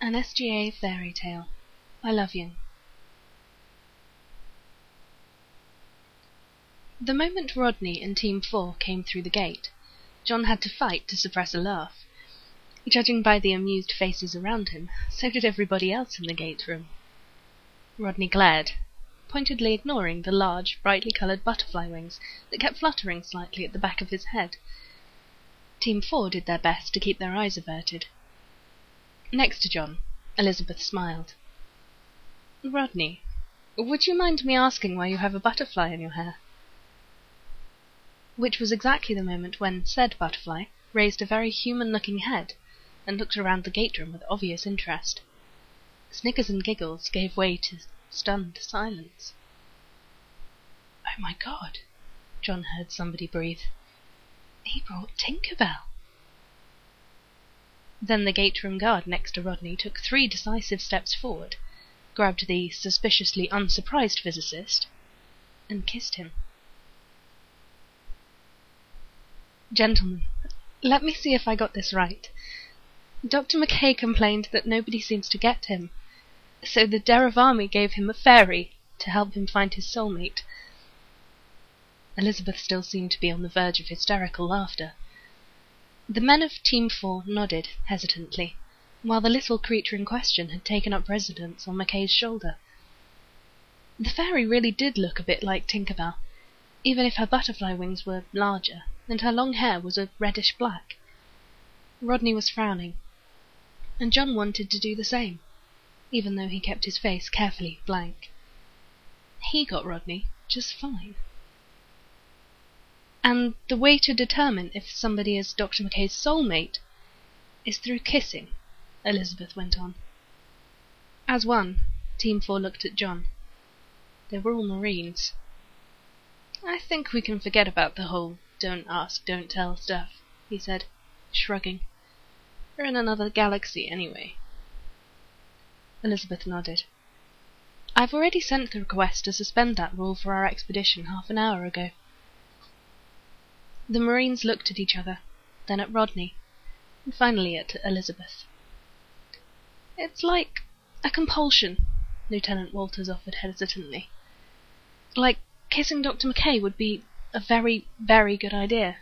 An SGA Fairy Tale by Love Young. The moment Rodney and Team 4 came through the gate, John had to fight to suppress a laugh. Judging by the amused faces around him, so did everybody else in the gate room. Rodney glared, pointedly ignoring the large, brightly coloured butterfly wings that kept fluttering slightly at the back of his head. Team 4 did their best to keep their eyes averted. Next to John, Elizabeth smiled. "Rodney, would you mind me asking why you have a butterfly in your hair?" Which was exactly the moment when said butterfly raised a very human-looking head and looked around the gate room with obvious interest. Snickers and giggles gave way to stunned silence. "Oh my God," John heard somebody breathe. "He brought Tinker Bell." Then the gate room guard next to Rodney took 3 decisive steps forward, grabbed the suspiciously unsurprised physicist, and kissed him. "Gentlemen, let me see if I got this right. Dr. McKay complained that nobody seems to get him, so the Deravami gave him a fairy to help him find his soulmate." Elizabeth still seemed to be on the verge of hysterical laughter. The men of Team 4 nodded hesitantly, while the little creature in question had taken up residence on McKay's shoulder. The fairy really did look a bit like Tinker Bell, even if her butterfly wings were larger, and her long hair was a reddish-black. Rodney was frowning, and John wanted to do the same, even though he kept his face carefully blank. He got Rodney just fine. "And the way to determine if somebody is Dr. McKay's soulmate is through kissing," Elizabeth went on. As one, Team 4 looked at John. They were all Marines. "I think we can forget about the whole don't ask, don't tell stuff," he said, shrugging. "We're in another galaxy anyway." Elizabeth nodded. "I've already sent the request to suspend that rule for our expedition half an hour ago." The Marines looked at each other, then at Rodney, and finally at Elizabeth. "It's like a compulsion," Lieutenant Walters offered hesitantly. "Like kissing Dr. McKay would be a very, very good idea."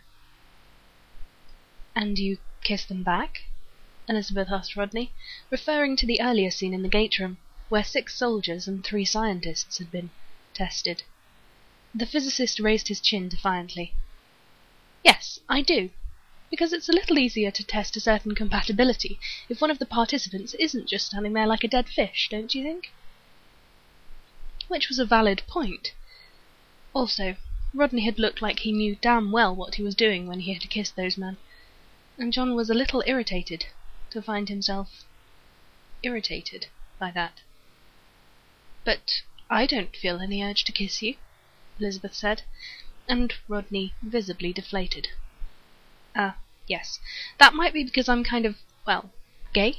"And you kiss them back?" Elizabeth asked Rodney, referring to the earlier scene in the gate room, where 6 soldiers and 3 scientists had been tested. The physicist raised his chin defiantly. "Yes, I do, because it's a little easier to test a certain compatibility if one of the participants isn't just standing there like a dead fish, don't you think?" Which was a valid point. Also, Rodney had looked like he knew damn well what he was doing when he had kissed those men, and John was a little irritated to find himself irritated by that. "But I don't feel any urge to kiss you," Elizabeth said, and Rodney visibly deflated. Yes, that might be because I'm kind of, well, gay."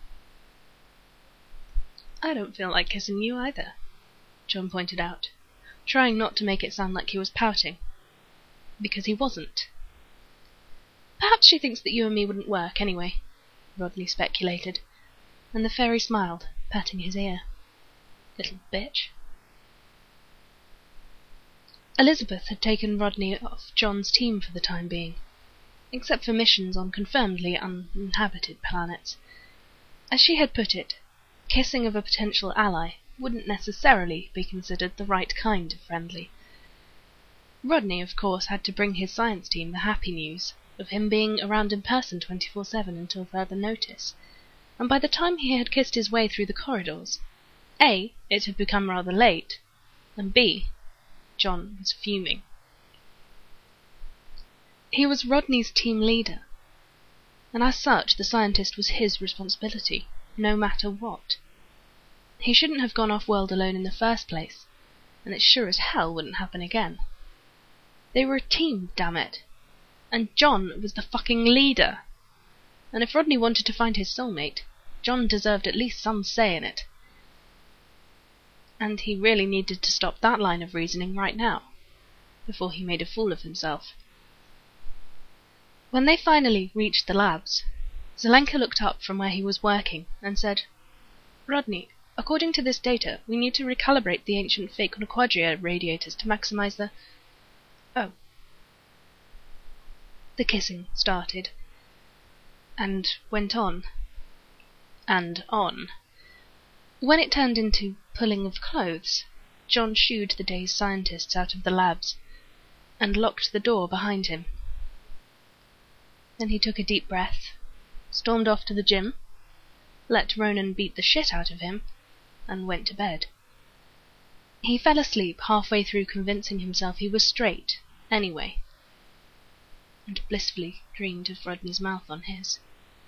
"I don't feel like kissing you either," John pointed out, trying not to make it sound like he was pouting, because he wasn't. "Perhaps she thinks that you and me wouldn't work anyway," Rodney speculated, and the fairy smiled, patting his ear. "Little bitch." Elizabeth had taken Rodney off John's team for the time being, except for missions on confirmedly uninhabited planets. As she had put it, kissing of a potential ally wouldn't necessarily be considered the right kind of friendly. Rodney, of course, had to bring his science team the happy news of him being around in person 24/7 until further notice, and by the time he had kissed his way through the corridors, A, it had become rather late, and B, John was fuming. He was Rodney's team leader, and as such the scientist was his responsibility, no matter what. He shouldn't have gone off-world alone in the first place, and it sure as hell wouldn't happen again. They were a team, damn it, and John was the fucking leader. And if Rodney wanted to find his soulmate, John deserved at least some say in it. And he really needed to stop that line of reasoning right now, before he made a fool of himself. When they finally reached the labs, Zelenka looked up from where he was working and said, "Rodney, according to this data, we need to recalibrate the ancient fake Quadria radiators to maximize the..." "Oh." The kissing started, and went on, and on. When it turned into pulling of clothes, John shooed the day's scientists out of the labs, and locked the door behind him. Then he took a deep breath, stormed off to the gym, let Ronan beat the shit out of him, and went to bed. He fell asleep halfway through convincing himself he was straight, anyway, and blissfully dreamed of Rodney's mouth on his.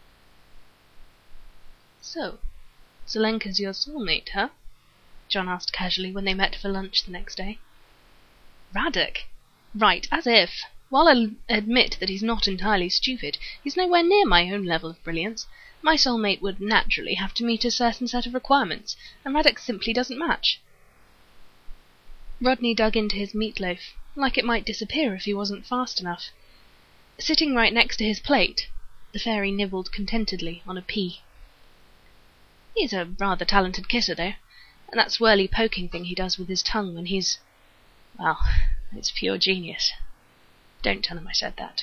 "So, Zelenka's your soulmate, huh?" John asked casually when they met for lunch the next day. "Radek? Right, as if. While I'll admit that he's not entirely stupid, he's nowhere near my own level of brilliance. My soulmate would naturally have to meet a certain set of requirements, and Radek simply doesn't match." Rodney dug into his meatloaf, like it might disappear if he wasn't fast enough. Sitting right next to his plate, the fairy nibbled contentedly on a pea. "He's a rather talented kisser, though, and that swirly poking thing he does with his tongue when he's... well, it's pure genius. Don't tell him I said that."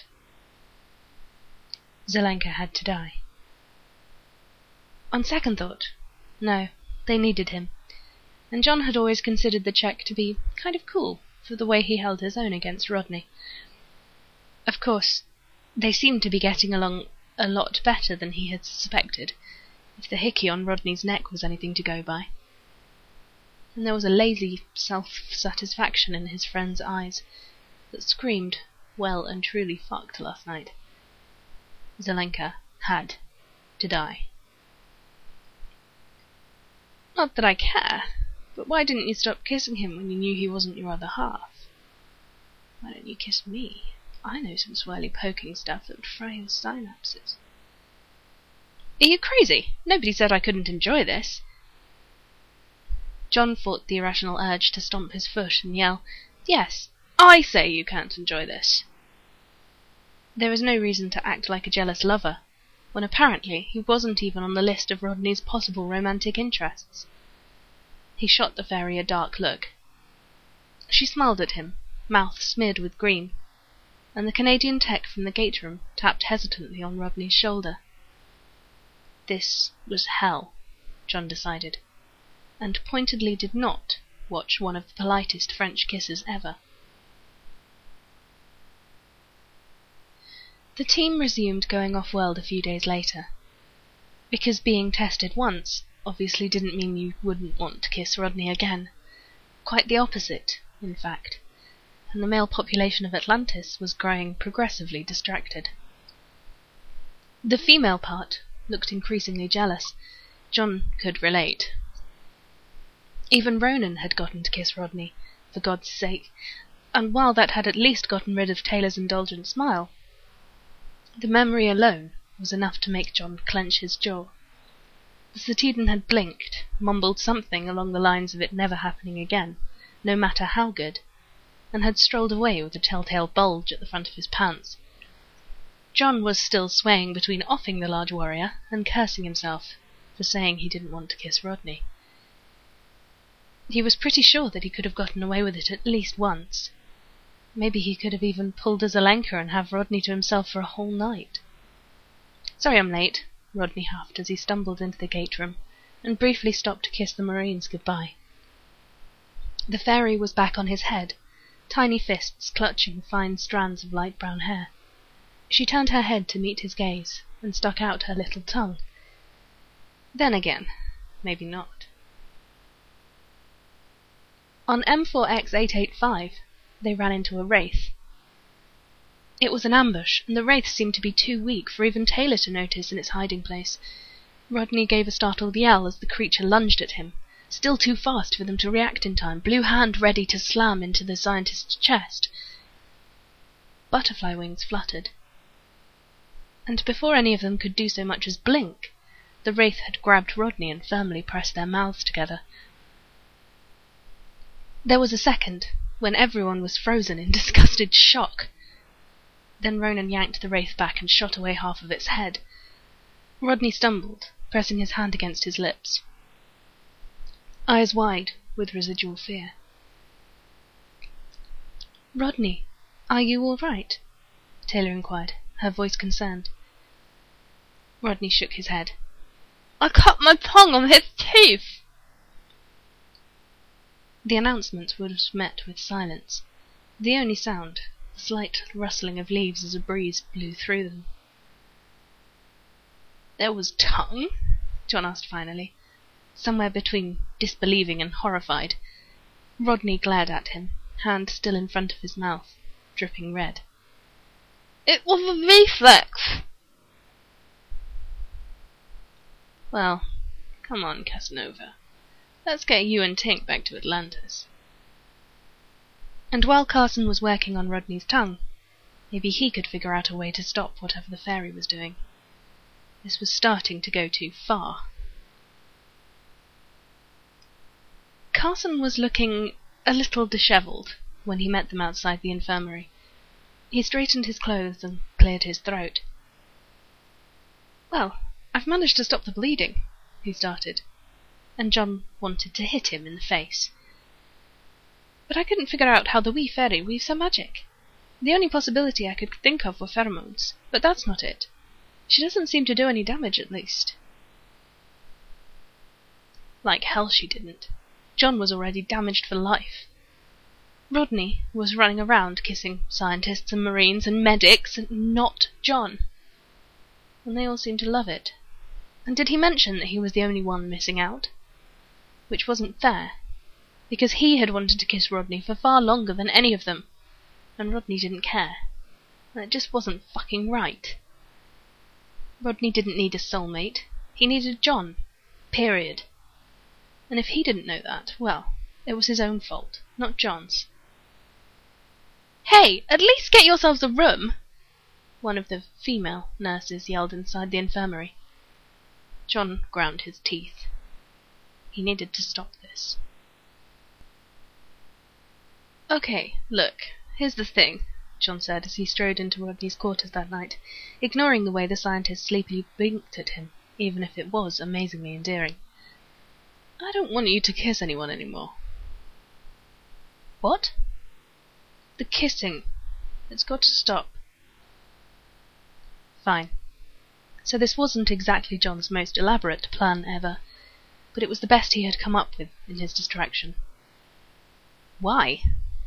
Zelenka had to die. On second thought, no, they needed him, and John had always considered the Czech to be kind of cool for the way he held his own against Rodney. Of course, they seemed to be getting along a lot better than he had suspected, if the hickey on Rodney's neck was anything to go by. And there was a lazy self-satisfaction in his friend's eyes that screamed, well and truly fucked last night. Zelenka had to die. "Not that I care, but why didn't you stop kissing him when you knew he wasn't your other half? Why don't you kiss me? I know some swirly poking stuff that would fry your synapses." "Are you crazy? Nobody said I couldn't enjoy this." John fought the irrational urge to stomp his foot and yell, "Yes, I say you can't enjoy this." There was no reason to act like a jealous lover, when apparently he wasn't even on the list of Rodney's possible romantic interests. He shot the fairy a dark look. She smiled at him, mouth smeared with green, and the Canadian tech from the gate room tapped hesitantly on Rodney's shoulder. This was hell, John decided, and pointedly did not watch one of the politest French kisses ever. The team resumed going off-world a few days later, because being tested once obviously didn't mean you wouldn't want to kiss Rodney again. Quite the opposite, in fact, and the male population of Atlantis was growing progressively distracted. The female part looked increasingly jealous. John could relate. Even Ronan had gotten to kiss Rodney, for God's sake, and while that had at least gotten rid of Taylor's indulgent smile, the memory alone was enough to make John clench his jaw. The Satyrdin had blinked, mumbled something along the lines of it never happening again, no matter how good, and had strolled away with a telltale bulge at the front of his pants. John was still swaying between offing the large warrior and cursing himself for saying he didn't want to kiss Rodney. He was pretty sure that he could have gotten away with it at least once. Maybe he could have even pulled a Zelenka and have Rodney to himself for a whole night. "Sorry I'm late," Rodney huffed as he stumbled into the gate room, and briefly stopped to kiss the Marines goodbye. The fairy was back on his head, tiny fists clutching fine strands of light brown hair. She turned her head to meet his gaze, and stuck out her little tongue. Then again, maybe not. On M4X885, they ran into a wraith. It was an ambush, and the wraith seemed to be too weak for even Taylor to notice in its hiding place. Rodney gave a startled yell as the creature lunged at him, still too fast for them to react in time, blue hand ready to slam into the scientist's chest. Butterfly wings fluttered, and before any of them could do so much as blink, the wraith had grabbed Rodney and firmly pressed their mouths together. There was a second when everyone was frozen in disgusted shock. Then Ronan yanked the wraith back and shot away half of its head. Rodney stumbled, pressing his hand against his lips, eyes wide with residual fear. "Rodney, are you all right?" Taylor inquired, her voice concerned. Rodney shook his head. "I cut my tongue on his teeth!" The announcement was met with silence. The only sound, the slight rustling of leaves as a breeze blew through them. "There was tongue?" John asked finally, somewhere between disbelieving and horrified. Rodney glared at him, hand still in front of his mouth, dripping red. "It was a reflex!" "Well, come on, Casanova. Let's get you and Tink back to Atlantis." And while Carson was working on Rodney's tongue, maybe he could figure out a way to stop whatever the fairy was doing. This was starting to go too far. Carson was looking a little disheveled when he met them outside the infirmary. He straightened his clothes and cleared his throat. "Well, I've managed to stop the bleeding," he started, and John wanted to hit him in the face. "But I couldn't figure out how the wee fairy weaves her magic. The only possibility I could think of were pheromones, but that's not it. She doesn't seem to do any damage, at least." Like hell she didn't. John was already damaged for life. Rodney was running around kissing scientists and marines and medics, and not John. And they all seemed to love it. And did he mention that he was the only one missing out? Which wasn't fair, because he had wanted to kiss Rodney for far longer than any of them, and Rodney didn't care. And it just wasn't fucking right. Rodney didn't need a soulmate. He needed John. Period. And if he didn't know that, well, it was his own fault, not John's. "Hey, at least get yourselves a room!" one of the female nurses yelled inside the infirmary. John ground his teeth. He needed to stop this. "Okay, look, here's the thing," John said as he strode into Rodney's quarters that night, ignoring the way the scientist sleepily blinked at him, even if it was amazingly endearing. "I don't want you to kiss anyone anymore." "What?" "The kissing. It's got to stop." Fine. So this wasn't exactly John's most elaborate plan ever, but it was the best he had come up with in his distraction. Why?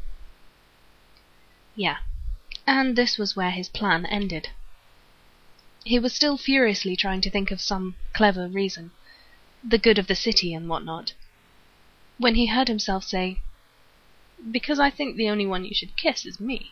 Yeah, and this was where his plan ended. He was still furiously trying to think of some clever reason, the good of the city and whatnot, when he heard himself say, "Because I think the only one you should kiss is me."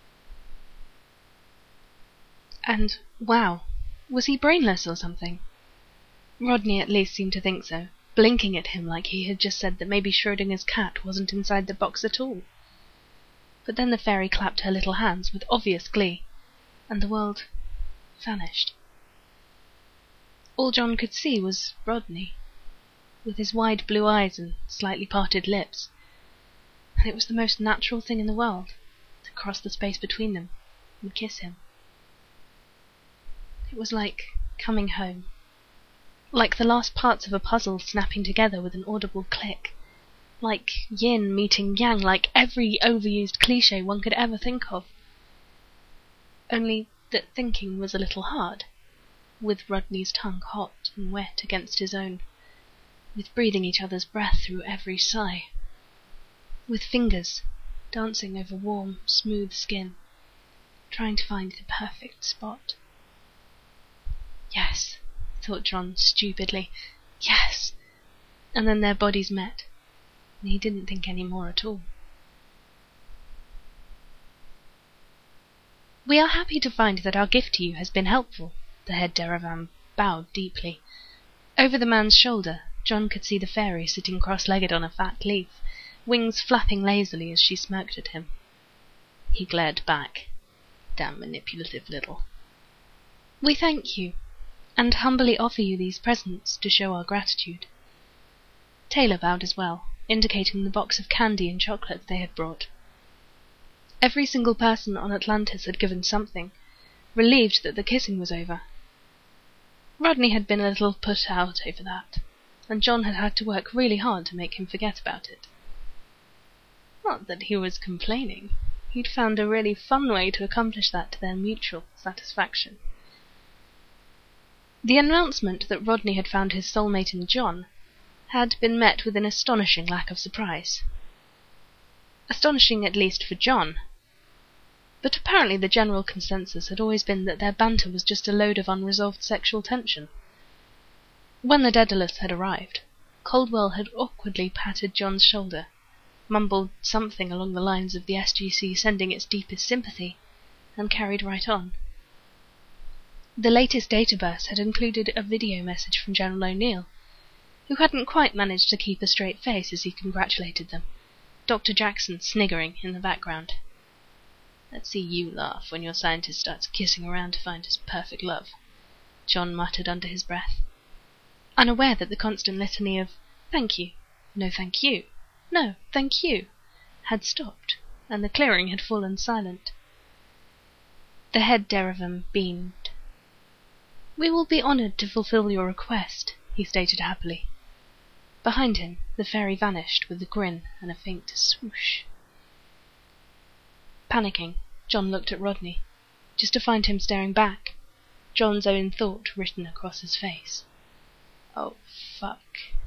And, wow, was he brainless or something? Rodney at least seemed to think so, blinking at him like he had just said that maybe Schrodinger's cat wasn't inside the box at all. But then the fairy clapped her little hands with obvious glee, and the world vanished. All John could see was Rodney, with his wide blue eyes and slightly parted lips, and it was the most natural thing in the world to cross the space between them and kiss him. It was like coming home, like the last parts of a puzzle snapping together with an audible click, like yin meeting yang, like every overused cliché one could ever think of. Only that thinking was a little hard, with Rodney's tongue hot and wet against his own, with breathing each other's breath through every sigh, with fingers dancing over warm, smooth skin, trying to find the perfect spot. Yes, thought John stupidly. Yes! And then their bodies met, and he didn't think any more at all. "We are happy to find that our gift to you has been helpful," the head Deravan bowed deeply. Over the man's shoulder, John could see the fairy sitting cross-legged on a fat leaf, wings flapping lazily as she smirked at him. He glared back. Damn manipulative little. "We thank you, and humbly offer you these presents to show our gratitude." Taylor bowed as well, indicating the box of candy and chocolates they had brought. Every single person on Atlantis had given something, relieved that the kissing was over. Rodney had been a little put out over that, and John had had to work really hard to make him forget about it. Not that he was complaining. He'd found a really fun way to accomplish that to their mutual satisfaction. The announcement that Rodney had found his soulmate in John had been met with an astonishing lack of surprise. Astonishing at least for John. But apparently the general consensus had always been that their banter was just a load of unresolved sexual tension. When the Daedalus had arrived, Caldwell had awkwardly patted John's shoulder, mumbled something along the lines of the SGC sending its deepest sympathy, and carried right on. The latest data burst had included a video message from General O'Neill, who hadn't quite managed to keep a straight face as he congratulated them, Dr. Jackson sniggering in the background. "Let's see you laugh when your scientist starts kissing around to find his perfect love," John muttered under his breath, unaware that the constant litany of "thank you, no thank you, no thank you" had stopped, and the clearing had fallen silent. The head Derivan beamed. "We will be honored to fulfill your request," he stated happily. Behind him, the fairy vanished with a grin and a faint swoosh. Panicking, John looked at Rodney, just to find him staring back, John's own thought written across his face. "Oh, fuck."